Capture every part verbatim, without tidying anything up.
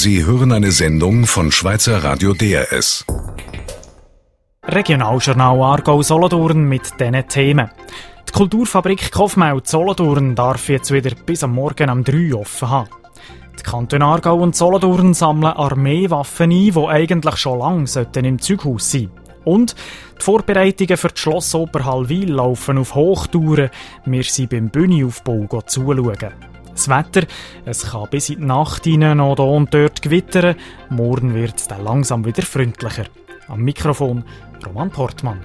Sie hören eine Sendung von Schweizer Radio D R S. Regionaljournal Aargau-Solothurn mit diesen Themen. Die Kulturfabrik Kofmau Solothurn darf jetzt wieder bis am Morgen um drei offen haben. Die Kantone Aargau und Solothurn sammeln Armeewaffen ein, die eigentlich schon lange im Zeughaus sein sollten. Und die Vorbereitungen für die Schlossoper Hallwil laufen auf Hochtouren. Wir sind beim Bühneaufbau zuschauen. Das Wetter, es kann bis in die Nacht hinein noch hier und dort gewittern. Morgen wird es dann langsam wieder freundlicher. Am Mikrofon Roman Portmann.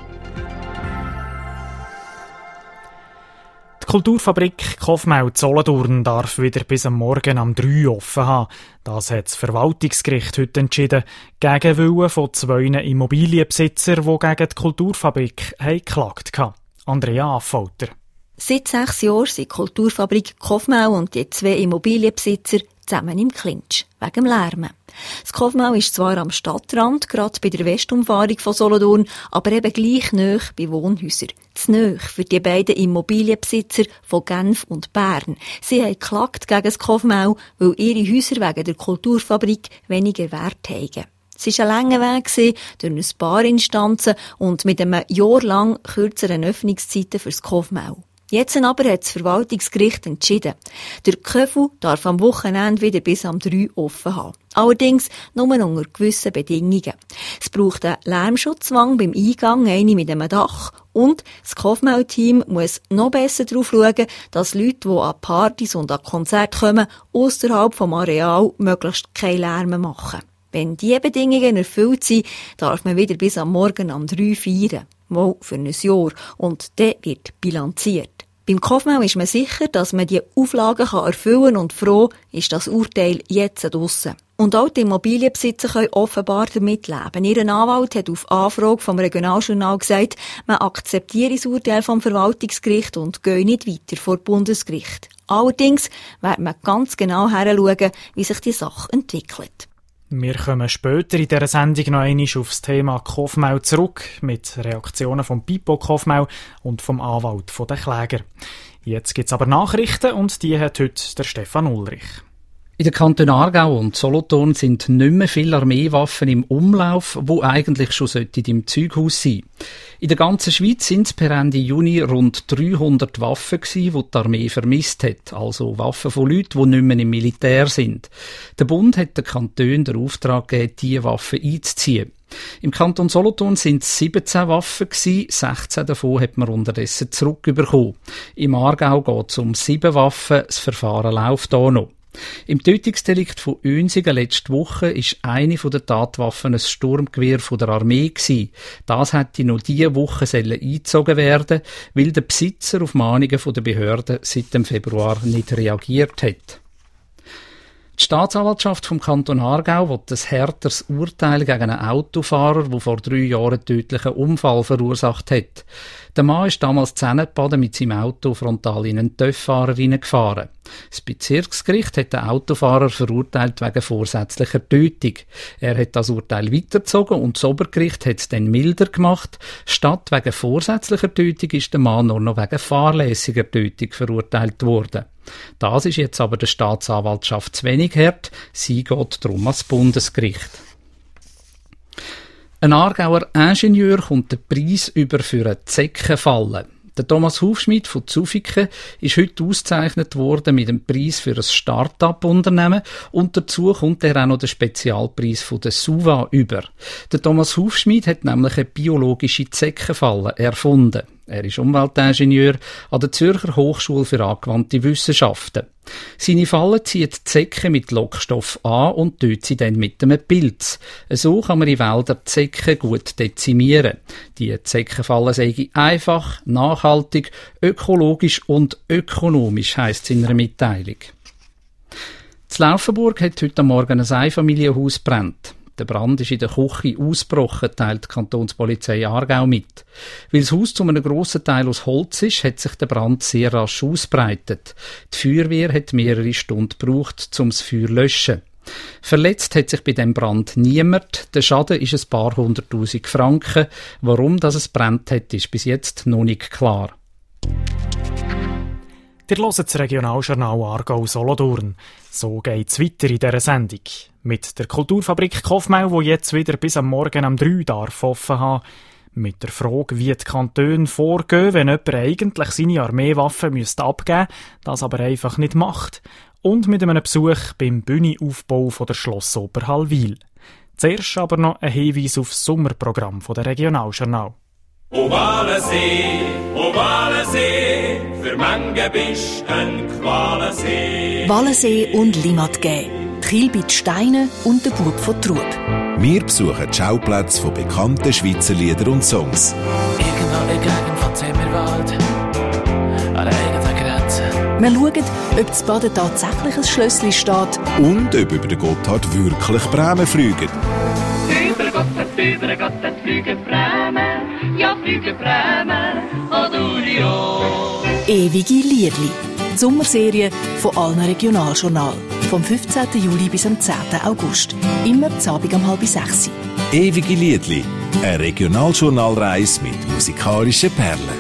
Die Kulturfabrik Kofmau Solothurn darf wieder bis am Morgen um drei offen haben. Das hat das Verwaltungsgericht heute entschieden, gegen Willen von zwei Immobilienbesitzern, die gegen die Kulturfabrik geklagt haben. Andrea Affolter. Seit sechs Jahren sind die Kulturfabrik Kofmau und die zwei Immobilienbesitzer zusammen im Clinch, wegen dem Lärmen. Das Kofmau ist zwar am Stadtrand, gerade bei der Westumfahrung von Solothurn, aber eben gleich nahe bei Wohnhäusern. Zu nahe für die beiden Immobilienbesitzer von Genf und Bern. Sie haben geklagt gegen das Kofmau, weil ihre Häuser wegen der Kulturfabrik weniger Wert haben. Es war ein langer Weg durch ein paar Instanzen und mit einem jahrlang kürzeren Öffnungszeiten für das Kofmau. Jetzt aber hat das Verwaltungsgericht entschieden. Der Köfu darf am Wochenende wieder bis am drei offen haben. Allerdings nur unter gewissen Bedingungen. Es braucht einen Lärmschutzwang beim Eingang, eine mit einem Dach. Und das Kofmau-Team muss noch besser darauf schauen, dass Leute, die an Partys und an Konzerte kommen, ausserhalb vom Areal möglichst keinen Lärm machen. Wenn diese Bedingungen erfüllt sind, darf man wieder bis am Morgen um drei feiern. Mal für ein Jahr. Und dann wird bilanziert. Beim Kofmau ist man sicher, dass man die Auflagen erfüllen kann und froh ist das Urteil jetzt draussen. Und auch die Immobilienbesitzer können offenbar damit leben. Ihr Anwalt hat auf Anfrage vom Regionaljournal gesagt, man akzeptiere das Urteil vom Verwaltungsgericht und gehe nicht weiter vor Bundesgericht. Allerdings wird man ganz genau hinschauen, wie sich die Sache entwickelt. Wir kommen später in dieser Sendung noch einmal auf das Thema Kofmau zurück, mit Reaktionen vom Pipo Kofmau und vom Anwalt der Kläger. Jetzt gibt es aber Nachrichten und die hat heute der Stefan Ulrich. In den Kantonen Aargau und Solothurn sind nicht mehr viele Armeewaffen im Umlauf, die eigentlich schon im Zeughaus sein sollten. In der ganzen Schweiz sind es per Ende Juni rund dreihundert Waffen gewesen, die die Armee vermisst hat. Also Waffen von Leuten, die nicht mehr im Militär sind. Der Bund hat den Kantonen den Auftrag gegeben, diese Waffen einzuziehen. Im Kanton Solothurn sind es siebzehn Waffen gewesen, sechzehn davon hat man unterdessen zurückbekommen. Im Aargau geht es um sieben Waffen, das Verfahren läuft auch noch. Im Tötungsdelikt von Oensigen letzte Woche ist eine der Tatwaffen ein Sturmgewehr von der Armee gewesen. Das hätte noch diese Woche eingezogen werden, weil der Besitzer auf Mahnungen der Behörden seit dem Februar nicht reagiert hat. Die Staatsanwaltschaft vom Kanton Aargau will ein härteres Urteil gegen einen Autofahrer, der vor drei Jahren einen tödlichen Unfall verursacht hat. Der Mann ist damals zusammengebaden mit seinem Auto frontal in einen TÜV-Fahrer hineingefahren. Das Bezirksgericht hat den Autofahrer verurteilt wegen vorsätzlicher Tötung. Er hat das Urteil weitergezogen und das Obergericht hat es dann milder gemacht. Statt wegen vorsätzlicher Tötung ist der Mann nur noch wegen fahrlässiger Tötung verurteilt worden. Das ist jetzt aber der Staatsanwaltschaft zu wenig hart. Sie geht darum ans Bundesgericht. Ein Aargauer Ingenieur kommt den Preis über für eine Zeckenfalle. Der Thomas Hufschmid von Zufiken ist heute ausgezeichnet worden mit dem Preis für ein Start-up-Unternehmen und dazu kommt er auch noch den Spezialpreis von der SUVA über. Der Thomas Hufschmid hat nämlich eine biologische Zeckenfalle erfunden. Er ist Umweltingenieur an der Zürcher Hochschule für angewandte Wissenschaften. Seine Falle zieht die Zecken mit Lockstoff an und tötet sie dann mit einem Pilz. So kann man in Wäldern die Zecken gut dezimieren. Die Zeckenfalle sei einfach, nachhaltig, ökologisch und ökonomisch, heisst es in einer Mitteilung. In Laufenburg hat heute Morgen ein Einfamilienhaus gebrannt. Der Brand ist in der Küche ausgebrochen, teilt die Kantonspolizei Aargau mit. Weil das Haus zu einem grossen Teil aus Holz ist, hat sich der Brand sehr rasch ausbreitet. Die Feuerwehr hat mehrere Stunden gebraucht, um das Feuer zu löschen. Verletzt hat sich bei dem Brand niemand. Der Schaden ist ein paar hunderttausend Franken. Warum das es brennt hat, ist bis jetzt noch nicht klar. Ihr hört das Regionaljournal Aargau-Solothurn. So geht's weiter in dieser Sendung. Mit der Kulturfabrik Kofmau, die jetzt wieder bis am Morgen um drei darf offen haben. Mit der Frage, wie die Kantone vorgehen, wenn jemand eigentlich seine Armeewaffen müsste abgeben müsste, das aber einfach nicht macht. Und mit einem Besuch beim Bühnenaufbau von der Schlossoper Hallwil. Zuerst aber noch ein Hinweis auf das Sommerprogramm der Regionaljournal. O Walensee, o Walensee, für Menge bist ein Qualensee. Walensee und Limmatgä, Kilbit Steine und der Bub von Trub. Wir besuchen die Schauplätze von bekannten Schweizer Liedern und Songs. Irgendwo in der Gegend von Zimmerwald, an der eigenen Grenze. Wir schauen, ob das Baden tatsächlich ein Schlössli steht und ob über den Gotthard wirklich Bremen fliegen. Über Gotthard, über Gotthard fliegen Bremen, ja fliegen Bremen, Adurio. Ewige Liedli. Die Sommerserie von allen Regionaljournal. Vom fünfzehnten Juli bis am zehnten August. Immer zu Abend um halb sechs. Ewige Liedli. Eine Regionaljournalreise mit musikalischen Perlen.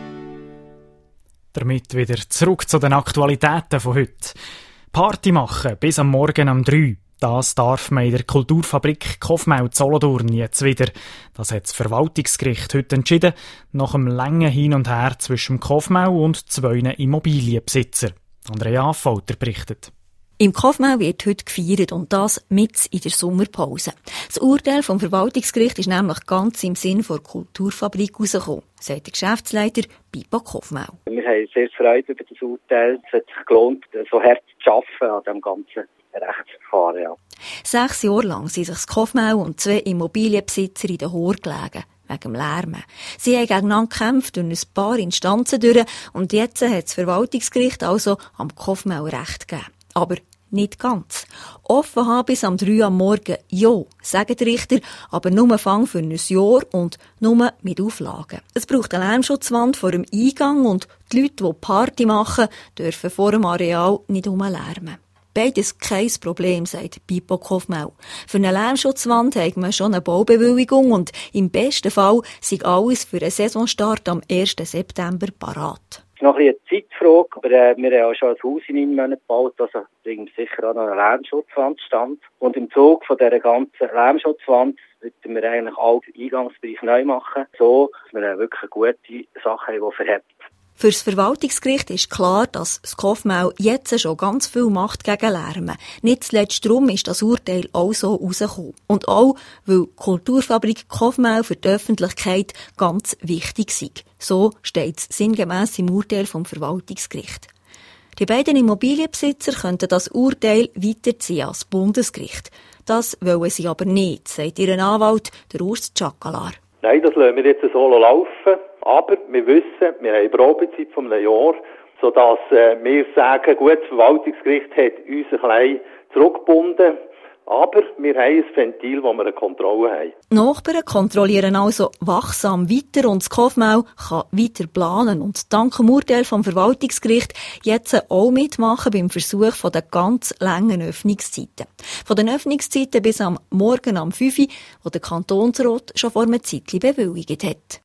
Damit wieder zurück zu den Aktualitäten von heute. Party machen bis am Morgen um drei. Das darf man in der Kulturfabrik Kofmau Solothurn jetzt wieder. Das hat das Verwaltungsgericht heute entschieden, nach einem langen Hin und Her zwischen Kofmau und zwei Immobilienbesitzern. Andrea Affolter berichtet. Im Kofmau wird heute gefeiert und das mitten in der Sommerpause. Das Urteil vom Verwaltungsgericht ist nämlich ganz im Sinn der Kulturfabrik herausgekommen, sagt der Geschäftsleiter Pippo Kofmau. Wir haben sehr Freude über das Urteil. Es hat sich gelohnt, so hart zu arbeiten an diesem ganzen Rechtsverfahren. Ja. Sechs Jahre lang sind sich das Kofmau und zwei Immobilienbesitzer in den Haaren gelegen, wegen dem Lärmen. Sie haben gegeneinander gekämpft durch ein paar Instanzen durch und jetzt hat das Verwaltungsgericht also am Kofmau Recht gegeben. Aber nicht ganz. Offen haben bis am drei am Morgen, ja, sagen die Richter, aber nur Fang für ein Jahr und nur mit Auflagen. Es braucht eine Lärmschutzwand vor dem Eingang und die Leute, die Party machen, dürfen vor dem Areal nicht rumlärmen. Beides kein Problem, sagt Pippo Kofmau. Für eine Lärmschutzwand hat man schon eine Baubewilligung und im besten Fall sei alles für einen Saisonstart am ersten September parat. Es ist noch ein bisschen eine Zeitfrage, aber äh, wir haben auch schon ein Haus in neun Monaten gebaut, also bringt sicher auch noch eine Lärmschutzwand stand. Und im Zug von dieser ganzen Lärmschutzwand würden wir eigentlich alle den Eingangsbereich neu machen, so dass wir wirklich eine gute Sache haben, die verhebt. Für das Verwaltungsgericht ist klar, dass das Kofmau jetzt schon ganz viel macht gegen Lärmen. Nicht zuletzt darum ist das Urteil auch so rausgekommen. Und auch, weil die Kulturfabrik Kofmau für die Öffentlichkeit ganz wichtig ist. So steht es sinngemäss im Urteil vom Verwaltungsgericht. Die beiden Immobilienbesitzer könnten das Urteil weiterziehen als Bundesgericht. Das wollen sie aber nicht, sagt ihr Anwalt, der Urs Tschakalar. Nein, das lassen wir jetzt so laufen. Aber wir wissen, wir haben eine Probezeit von einem Jahr, sodass äh, wir sagen, gut, das Verwaltungsgericht hat uns ein bisschen zurückgebunden. Aber wir haben ein Ventil, wo wir eine Kontrolle haben. Die Nachbarn kontrollieren also wachsam weiter und das Kofmau kann weiter planen und dank dem Urteil vom Verwaltungsgericht jetzt auch mitmachen beim Versuch von der ganz langen Öffnungszeiten. Von den Öffnungszeiten bis am Morgen um fünf Uhr, wo der Kantonsrat schon vor einem Zeitchen bewilligt hat.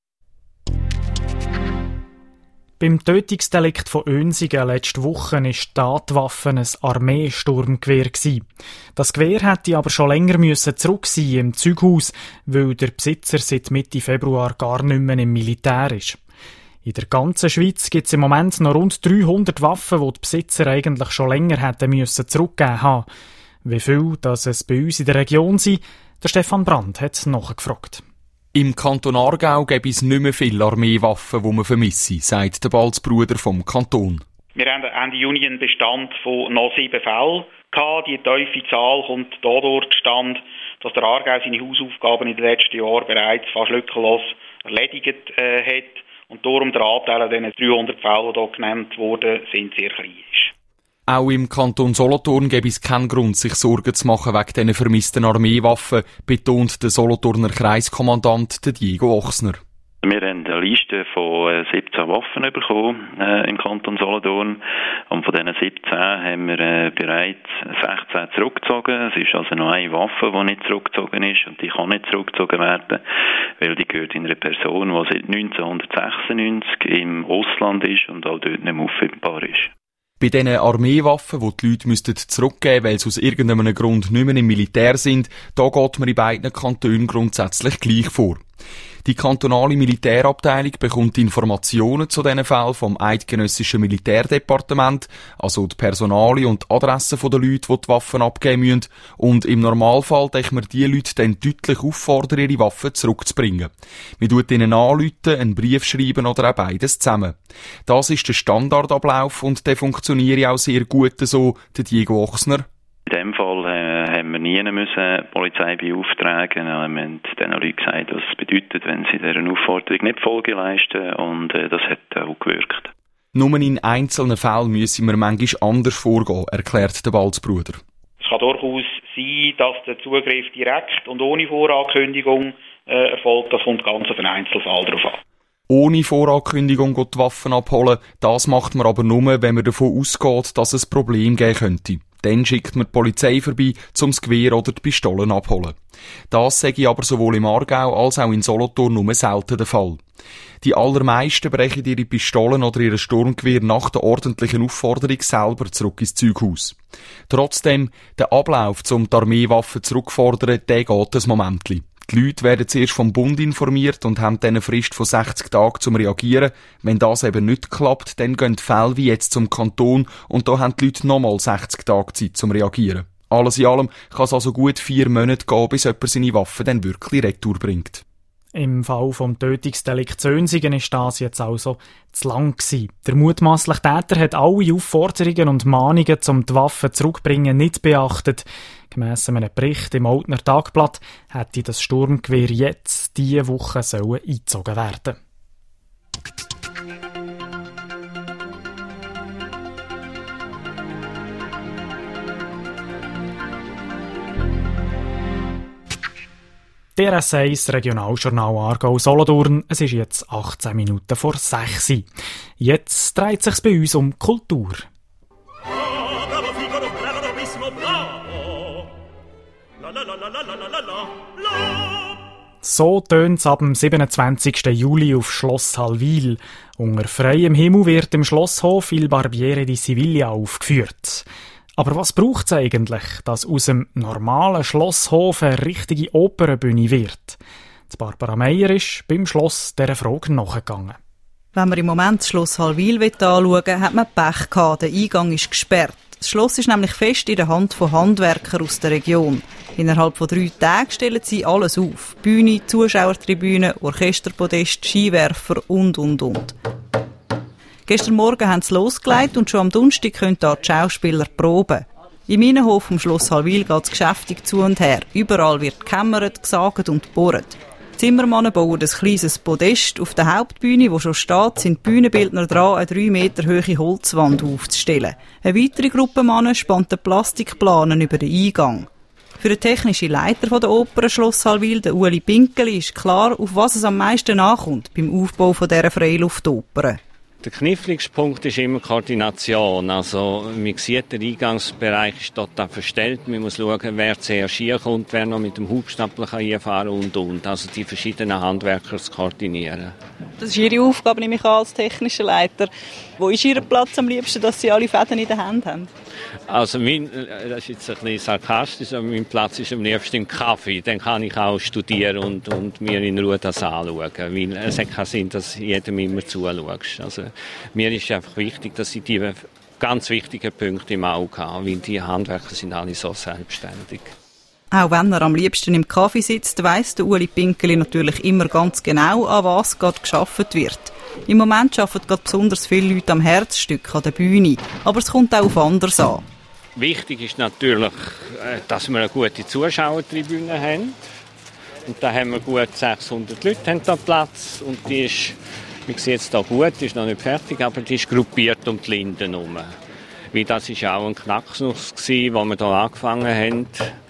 Beim Tötungsdelikt von Oensingen letzte Woche war die Tatwaffe ein Armeesturmgewehr. Das Gewehr hätte aber schon länger zurück sein im Zeughaus, weil der Besitzer seit Mitte Februar gar nicht mehr im Militär ist. In der ganzen Schweiz gibt es im Moment noch rund dreihundert Waffen, die die Besitzer eigentlich schon länger hätten müssen zurückgeben haben. Wie viel das es bei uns in der Region sind, der Stefan Brandt hat nachgefragt. Im Kanton Aargau gäbe es nicht mehr viele Armeewaffen, die man vermisse, sagt der Balzbruder vom Kanton. Wir haben Ende Juni einen Bestand von noch sieben Fällen gehabt. Die tiefe Zahl kommt dadurch zustande, dass der Aargau seine Hausaufgaben in den letzten Jahren bereits fast lückenlos erledigt äh, hat und darum der Anteil an diesen dreihundert Fällen, die hier genannt wurden, sind sehr klein ist. Auch im Kanton Solothurn gäbe es keinen Grund, sich Sorgen zu machen wegen diesen vermissten Armeewaffen, betont der Solothurner Kreiskommandant Diego Ochsner. Wir haben eine Liste von siebzehn Waffen bekommen äh, im Kanton Solothurn. Und von diesen siebzehn haben wir äh, bereits sechzehn zurückgezogen. Es ist also noch eine Waffe, die nicht zurückgezogen ist. Und die kann nicht zurückgezogen werden, weil die gehört in einer Person, die seit neunzehnhundertsechsundneunzig im Ausland ist und auch dort nicht mehr auffindbar ist. Bei diesen Armeewaffen, die die Leute müssten zurückgeben, weil sie aus irgendeinem Grund nicht mehr im Militär sind, da geht man in beiden Kantonen grundsätzlich gleich vor. Die kantonale Militärabteilung bekommt Informationen zu diesen Fällen vom Eidgenössischen Militärdepartement, also die Personalien und Adressen der Leute, die die Waffen abgeben müssen. Und im Normalfall darf man die Leute dann deutlich auffordern, ihre Waffen zurückzubringen. Man tut ihnen anrufen, einen Brief schreiben oder auch beides zusammen. Das ist der Standardablauf und der funktioniert auch sehr gut so, der Diego Ochsner. In dem Fall äh, haben wir nie müssen die Polizei beauftragen. Wir haben den Leuten gesagt, was es bedeutet, wenn sie dieser Aufforderung nicht Folge leisten. Und äh, das hat auch gewirkt. Nur in einzelnen Fällen müssen wir manchmal anders vorgehen, erklärt der Balzbruder. Es kann durchaus sein, dass der Zugriff direkt und ohne Vorankündigung äh, erfolgt. Das kommt ganz auf den Einzelfall drauf an. Ohne Vorankündigung die Waffen abholen, das macht man aber nur, wenn man davon ausgeht, dass es ein Problem geben könnte. Dann schickt man die Polizei vorbei, um das Gewehr oder die Pistolen abholen. Das sage ich aber sowohl im Aargau als auch in Solothurn nur selten der Fall. Die allermeisten brechen ihre Pistolen oder ihr Sturmgewehr nach der ordentlichen Aufforderung selber zurück ins Zeughaus. Trotzdem, der Ablauf, um die Armeewaffen zurückzufordern, der geht ein Momentli. Die Leute werden zuerst vom Bund informiert und haben dann eine Frist von sechzig Tagen zum Reagieren. Wenn das eben nicht klappt, dann gehen die Fälle wie jetzt zum Kanton und da haben die Leute nochmal sechzig Tage Zeit zum Reagieren. Alles in allem kann es also gut vier Monate gehen, bis jemand seine Waffe dann wirklich retour bringt. Im Fall vom Tötungsdelikt Zönsingen ist das jetzt also zu lang gewesen. Der mutmaßliche Täter hat alle Aufforderungen und Mahnungen, um die Waffen zurückzubringen, nicht beachtet. Gemäss einem Bericht im Outner Tagblatt hätte das Sturmgewehr jetzt diese Woche sollen eingezogen werden. Der S eins Regionaljournal Aargau-Solothurn. Es ist jetzt achtzehn Minuten vor sechs. Jetzt dreht es sich bei uns um Kultur. So tönt es ab dem siebenundzwanzigsten Juli auf Schloss Hallwil. Unter freiem Himmel wird im Schlosshof Il Barbiere di Siviglia aufgeführt. Aber was braucht es eigentlich, dass aus dem normalen Schlosshof eine richtige Opernbühne wird? Die Barbara Meier ist beim Schloss dieser Frage nachgegangen. Wenn man im Moment das Schloss Hallwil anschauen will, hat man Pech gehabt. Der Eingang ist gesperrt. Das Schloss ist nämlich fest in der Hand von Handwerkern aus der Region. Innerhalb von drei Tagen stellen sie alles auf. Bühne, Zuschauertribüne, Orchesterpodest, Skiwerfer und, und, und. Gestern Morgen haben sie losgelegt und schon am Donnerstag können da die Schauspieler proben. Im Innenhof vom Schloss Hallwil geht es geschäftig zu und her. Überall wird gekämmert, gesagt und gebohrt. Die Zimmermannen bauen ein kleines Podest. Auf der Hauptbühne, die schon steht, sind die Bühnenbildner dran, eine drei Meter hohe Holzwand aufzustellen. Eine weitere Gruppe Männer spannt den Plastikplanen über den Eingang. Für den technischen Leiter der Oper Schloss Hallwil, den Ueli Pinkeli, ist klar, auf was es am meisten ankommt beim Aufbau dieser Freiluftoper. Der kniffligste Punkt ist immer Koordination. Also, man sieht, der Eingangsbereich ist total verstellt. Man muss schauen, wer zuerst hier kommt, wer noch mit dem Hubstapler einfahren kann und, und. Also, die verschiedenen Handwerker zu koordinieren. Das ist Ihre Aufgabe, nehme ich an, als technischer Leiter. Wo ist Ihr Platz am liebsten, dass Sie alle Fäden in der Hand haben? Also, mein, das ist jetzt ein bisschen sarkastisch, aber mein Platz ist am liebsten im Kaffee. Dann kann ich auch studieren und, und mir in Ruhe das anschauen. Weil es hat keinen Sinn, dass jedem immer zuschaut. Also, mir ist einfach wichtig, dass ich die ganz wichtigen Punkte im Auge habe, weil die Handwerker sind alle so selbstständig. Auch wenn er am liebsten im Kaffee sitzt, weiss der Ueli Pinkeli natürlich immer ganz genau, an was gerade gearbeitet wird. Im Moment arbeiten gerade besonders viele Leute am Herzstück, an der Bühne. Aber es kommt auch auf anderes an. Wichtig ist natürlich, dass wir eine gute Zuschauertribüne haben. Und da haben wir gut sechshundert Leute haben da Platz. Und die ist, man sieht es da gut, die ist noch nicht fertig, aber die ist gruppiert um die Linden herum. Weil das war auch ein Knacknuss, als wir hier angefangen haben.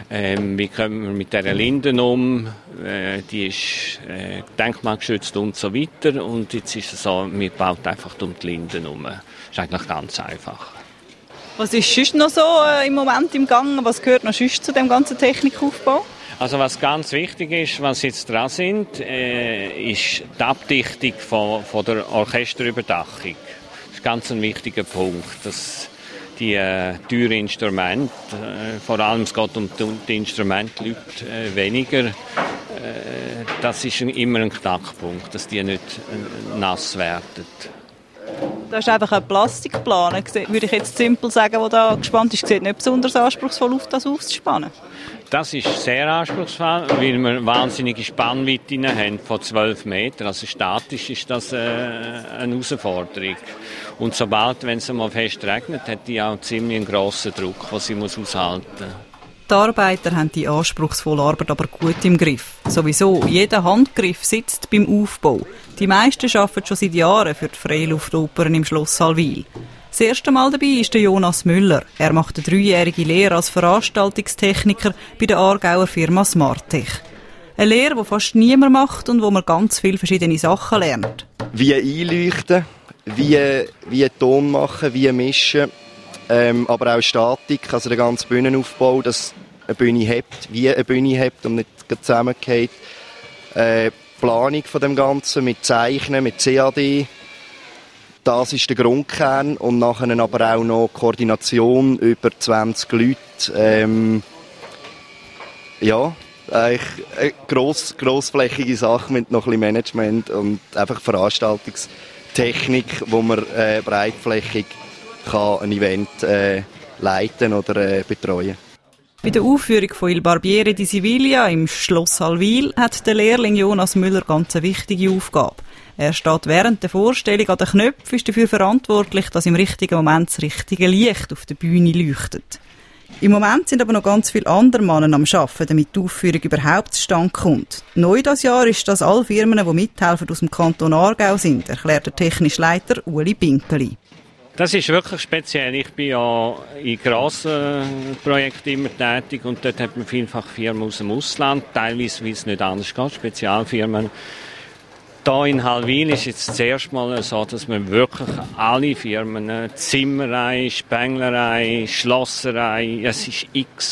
Ähm, wie kommen wir mit dieser Linde um? Äh, die ist äh, denkmalgeschützt und so weiter. Und jetzt ist es so, wir bauen einfach um die Linden herum. Das ist eigentlich ganz einfach. Was ist sonst noch so äh, im Moment im Gang? Was gehört noch sonst zu dem ganzen Technikaufbau? Also was ganz wichtig ist, was jetzt dran sind, äh, ist die Abdichtung von, von der Orchesterüberdachung. Das ist ganz ein wichtiger Punkt, dass die äh, teuren Instrumente, äh, vor allem es geht um die Instrumente, die Leute äh, weniger, äh, das ist immer ein Knackpunkt, dass die nicht äh, nass werden. Das ist einfach ein Plastikplan, würde ich jetzt simpel sagen, der da gespannt ist. Sieht nicht besonders anspruchsvoll auf, das auszuspannen. Das ist sehr anspruchsvoll, weil wir wahnsinnige Spannweiten haben von zwölf Metern. Also statisch ist das äh, eine Herausforderung. Und sobald, wenn es einmal fest regnet, hat die auch ziemlich einen grossen Druck, den sie muss aushalten muss. Die Arbeiter haben die anspruchsvolle Arbeit aber gut im Griff. Sowieso, jeder Handgriff sitzt beim Aufbau. Die meisten arbeiten schon seit Jahren für die Freiluftopern im Schloss Halwil. Das erste Mal dabei ist der Jonas Müller. Er macht eine dreijährige Lehre als Veranstaltungstechniker bei der Aargauer Firma Smartech. Eine Lehre, die fast niemand macht und wo man ganz viele verschiedene Sachen lernt. Wie einleuchten, wie, wie Ton machen, wie mischen, ähm, aber auch Statik, also der ganze Bühnenaufbau, dass eine Bühne hebt, wie eine Bühne hebt und nicht zusammengeht. Äh, Planung von dem Ganzen mit Zeichnen, mit C A D. Das ist der Grundkern und nachher aber auch noch Koordination über zwanzig Leute. Ähm, ja, eigentlich eine gross, grossflächige Sache mit noch ein bisschen Management und einfach Veranstaltungstechnik, wo man äh, breitflächig kann ein Event äh, leiten oder äh, betreuen. Bei der Aufführung von Il Barbiere di Siviglia im Schloss Halwil hat der Lehrling Jonas Müller ganz eine wichtige Aufgabe. Er steht während der Vorstellung an den Knöpfen, ist dafür verantwortlich, dass im richtigen Moment das richtige Licht auf der Bühne leuchtet. Im Moment sind aber noch ganz viele andere Männer am Arbeiten, damit die Aufführung überhaupt zustande kommt. Neu dieses Jahr ist, dass alle Firmen, die mithelfen, aus dem Kanton Aargau sind, erklärt der technische Leiter Uli Binkeli. Das ist wirklich speziell. Ich bin ja in grossen Projekten immer tätig und dort hat man vielfach Firmen aus dem Ausland, teilweise, weil es nicht anders geht, Spezialfirmen. Hier in Halwil ist jetzt das erste Mal so, dass wir wirklich alle Firmen, Zimmerei, Spenglerei, Schlosserei, es ist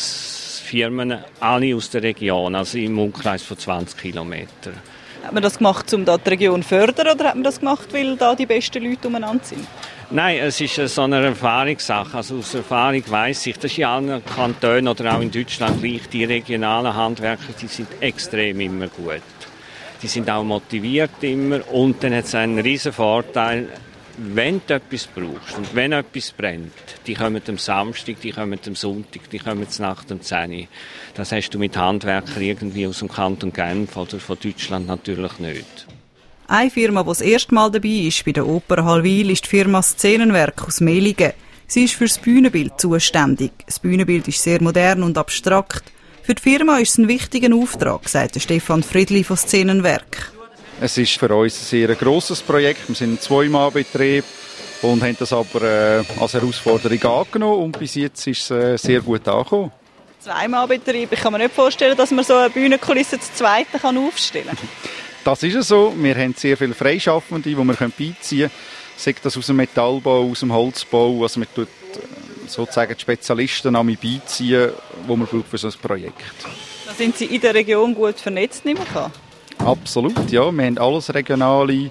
x Firmen, alle aus der Region, also im Umkreis von zwanzig Kilometern. Hat man das gemacht, um da die Region zu fördern, oder hat man das gemacht, weil da die besten Leute umeinander sind? Nein, es ist so eine Erfahrungssache. Also aus Erfahrung weiss ich, dass in allen Kantonen oder auch in Deutschland gleich, die regionalen Handwerker, die sind extrem immer gut. Die sind auch motiviert immer und dann hat es einen riesen Vorteil, wenn du etwas brauchst und wenn etwas brennt, die kommen am Samstag, die kommen am Sonntag, die kommen nach dem zehn Uhr. Das hast du mit Handwerkern irgendwie aus dem Kanton Genf oder von Deutschland natürlich nicht. Eine Firma, die das erste Mal dabei ist bei der Oper Halwil, ist die Firma Szenenwerk aus Meligen. Sie ist für das Bühnenbild zuständig. Das Bühnenbild ist sehr modern und abstrakt. Für die Firma ist es ein wichtiger Auftrag, sagt Stefan Friedli von Szenenwerk. Es ist für uns ein sehr grosses Projekt. Wir sind ein Zwei-Mann-Betrieb und haben das aber äh, als Herausforderung angenommen und bis jetzt ist es äh, sehr gut angekommen. Zwei-Mann-Betrieb. Ich kann mir nicht vorstellen, dass man so eine Bühnenkulisse zu zweiten kann aufstellen kann. Das ist es so. Wir haben sehr viele Freischaffende, die wir beiziehen können. Sei das aus dem Metallbau, aus dem Holzbau. Also man tut sozusagen die Spezialisten beiziehen, die man braucht für so ein Projekt. Da sind Sie in der Region gut vernetzt, nehme ich an? Absolut, ja. Wir haben alles regionale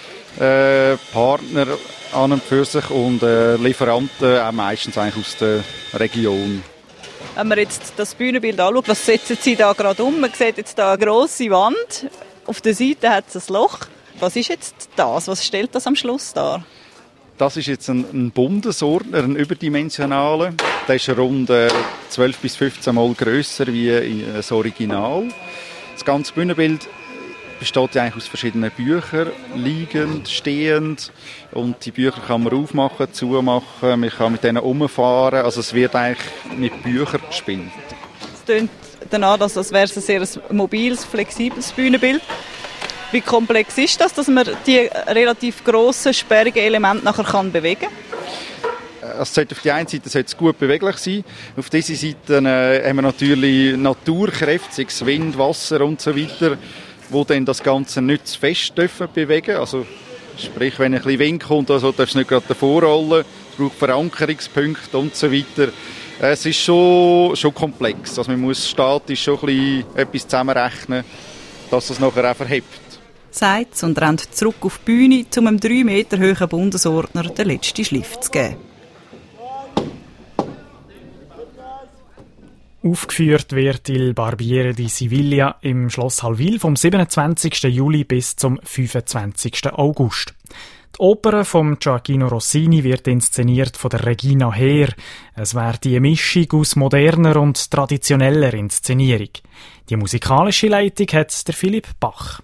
äh, Partner an und für sich und äh, Lieferanten auch meistens eigentlich aus der Region. Wenn man jetzt das Bühnenbild anschaut, was setzen Sie da gerade um? Man sieht jetzt da eine grosse Wand. Auf der Seite hat es ein Loch. Was ist jetzt das? Was stellt das am Schluss dar? Das ist jetzt ein, ein Bundesordner, ein überdimensionaler. Der ist rund äh, zwölf bis fünfzehn Mal grösser wie das Original. Das ganze Bühnenbild besteht ja eigentlich aus verschiedenen Büchern, liegend, stehend. Und die Bücher kann man aufmachen, zumachen, man kann mit denen umfahren. Also es wird eigentlich mit Büchern gespielt. Es klingt danach, dass das wäre ein sehr mobiles, flexibles Bühnenbild. Wie komplex ist das, dass man die relativ grossen, sperrigen Elemente nachher kann bewegen Es sollte auf die einen Seite sollte es gut beweglich sein, auf dieser Seite äh, haben wir natürlich Naturkräfte, sei es Wind, Wasser und so weiter, wo dann das Ganze nicht zu fest dürfen bewegen. Also sprich, wenn ein bisschen Wind kommt, also darf es nicht gerade davor rollen, es braucht Verankerungspunkte und so weiter. Es ist schon, schon komplex, also man muss statisch schon ein bisschen etwas zusammenrechnen, dass es nachher auch verhebt. Sagt und rennt zurück auf die Bühne, um einem drei Meter hohen Bundesordner den letzten Schliff zu geben. Aufgeführt wird Il Barbiere di Siviglia im Schloss Hallwil vom siebenundzwanzigsten Juli bis zum fünfundzwanzigsten August. Die Oper von Gioacchino Rossini wird inszeniert von der Regina Heer. Es wäre die Mischung aus moderner und traditioneller Inszenierung. Die musikalische Leitung hat der Philipp Bach.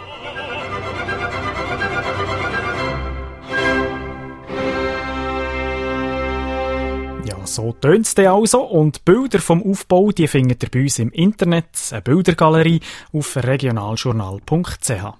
Ja, so tönt's dann also. Und Bilder vom Aufbau, die findet ihr bei uns im Internet, eine Bildergalerie auf regionaljournal punkt c h.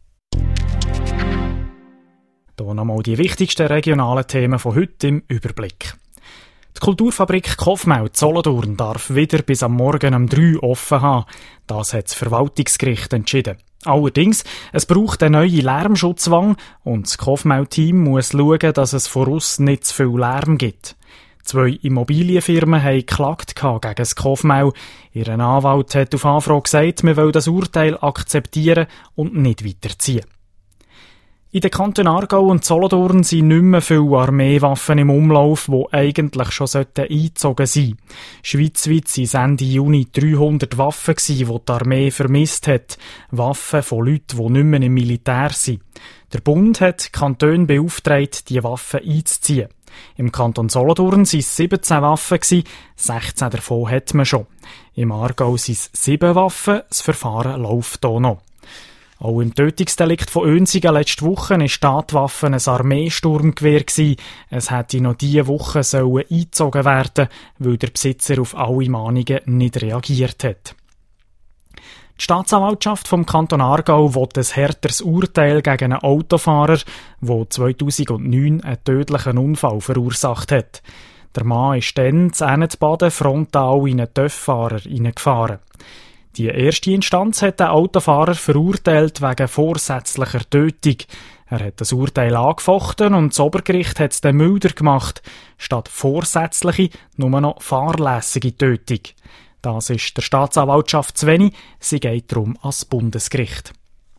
Hier nochmal die wichtigsten regionalen Themen von heute im Überblick. Die Kulturfabrik Kofmau Solothurn darf wieder bis am Morgen um drei offen haben. Das hat das Verwaltungsgericht entschieden. Allerdings, es braucht eine neue Lärmschutzwang und das Kofmau-Team muss schauen, dass es voraus nicht zu viel Lärm gibt. Zwei Immobilienfirmen haben geklagt gegen das Kofmau. Ihr Anwalt hat auf Anfrage gesagt, man will das Urteil akzeptieren und nicht weiterziehen. In den Kantonen Aargau und Solothurn sind nicht mehr viele Armeewaffen im Umlauf, die eigentlich schon eingezogen sein sollten. Schweizweit waren es Ende Juni dreihundert Waffen, die die Armee vermisst hat. Waffen von Leuten, die nicht mehr im Militär sind. Der Bund hat die Kantone beauftragt, diese Waffen einzuziehen. Im Kanton Solothurn waren es siebzehn Waffen, sechzehn davon hat man schon. Im Aargau sind es sieben Waffen, das Verfahren läuft hier noch. Auch im Tötungsdelikt von Oensigen letzte Woche war Tatwaffe ein Armeesturmgewehr. Es hätte noch diese Woche sollen eingezogen werden, weil der Besitzer auf alle Mahnungen nicht reagiert hat. Die Staatsanwaltschaft vom Kanton Aargau will ein härteres Urteil gegen einen Autofahrer, der zweitausendneun einen tödlichen Unfall verursacht hat. Der Mann ist dann zu Ennetbaden frontal in einen Töfffahrer hineingefahren. Die erste Instanz hat den Autofahrer verurteilt wegen vorsätzlicher Tötung. Er hat das Urteil angefochten und das Obergericht hat es dann milder gemacht. Statt vorsätzliche nur noch fahrlässige Tötung. Das ist der Staatsanwaltschaft zu wenig. Sie geht darum ans Bundesgericht.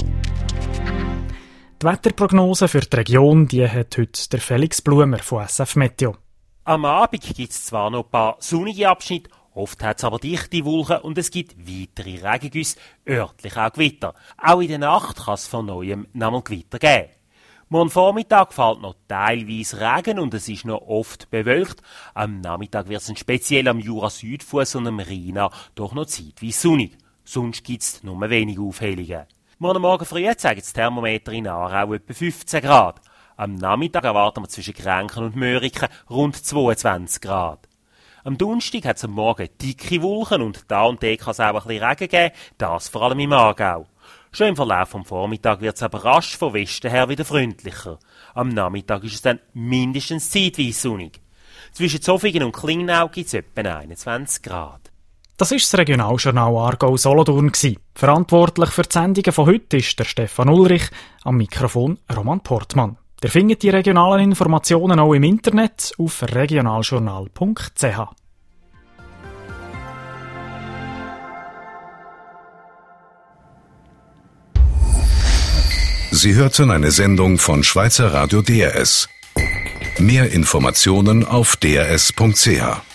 Die Wetterprognose für die Region die hat heute der Felix Blumer von S F Meteo. Am Abend gibt es zwar noch ein paar sonnige Abschnitte, oft hat es aber dichte Wolken und es gibt weitere Regengüsse, örtlich auch Gewitter. Auch in der Nacht kann es von neuem nochmal Gewitter geben. Morgen Vormittag fällt noch teilweise Regen und es ist noch oft bewölkt. Am Nachmittag wird es speziell am Jura-Südfuss und am Rhein doch noch zeitweise sonnig. Sonst gibt es nur wenig Aufhellungen. Morgen Morgen früh zeigen das Thermometer in Aarau etwa fünfzehn Grad. Am Nachmittag erwarten wir zwischen Grenchen und Möhriken rund zweiundzwanzig Grad. Am Donnerstag hat es am Morgen dicke Wolken und da und da kann es auch ein bisschen Regen geben, das vor allem im Aargau. Schon im Verlauf des Vormittags wird es aber rasch von Westen her wieder freundlicher. Am Nachmittag ist es dann mindestens zeitweise sonnig. Zwischen Zofingen und Klingnau gibt es etwa einundzwanzig Grad. Das war das Regionaljournal Aargau-Solothurn. Verantwortlich für die Sendungen von heute ist der Stefan Ulrich, am Mikrofon Roman Portmann. Ihr findet die regionalen Informationen auch im Internet auf regionaljournal punkt c h. Sie hörten eine Sendung von Schweizer Radio D R S. Mehr Informationen auf d r s punkt c h.